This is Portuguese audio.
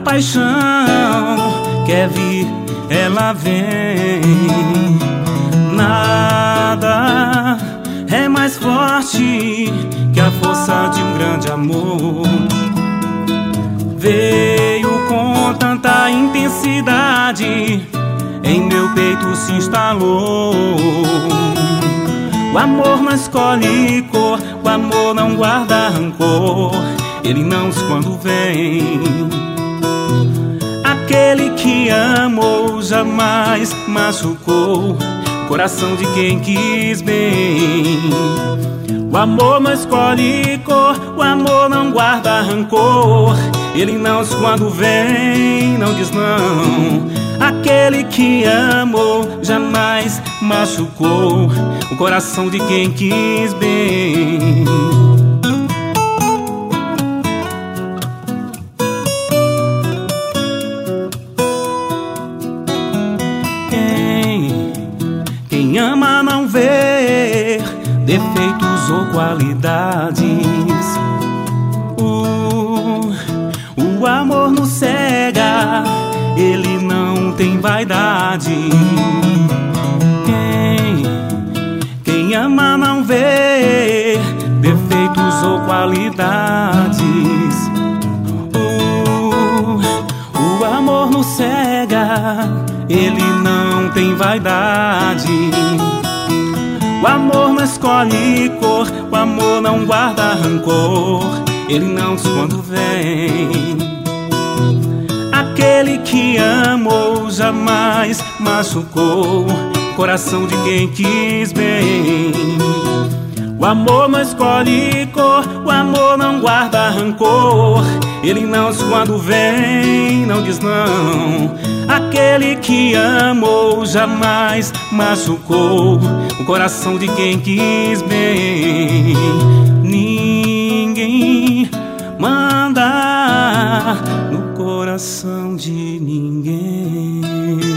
paixão quer vir, ela vem. Nada é mais forte que a força de um grande amor. Veio com tanta intensidade, em meu peito se instalou. O amor não escolhe cor, o amor não guarda rancor, ele não diz quando vem. Aquele que amou jamais machucou o coração de quem quis bem. O amor não escolhe cor, o amor não guarda rancor, ele não diz quando vem, não diz não. Aquele que amou jamais machucou o coração de quem quis bem. Quem ama não vê defeitos ou qualidades. O amor nos cega, ele não tem vaidade. Quem ama não vê defeitos ou qualidades. O amor nos cega, ele não tem vaidade. O amor não escolhe cor, o amor não guarda rancor, ele não diz quando vem. Aquele que amou jamais machucou o coração de quem quis bem. O amor não escolhe cor, o amor não guarda rancor, ele não diz quando vem, não diz não. Aquele que amou jamais machucou o coração de quem quis bem. Ninguém manda no coração de ninguém.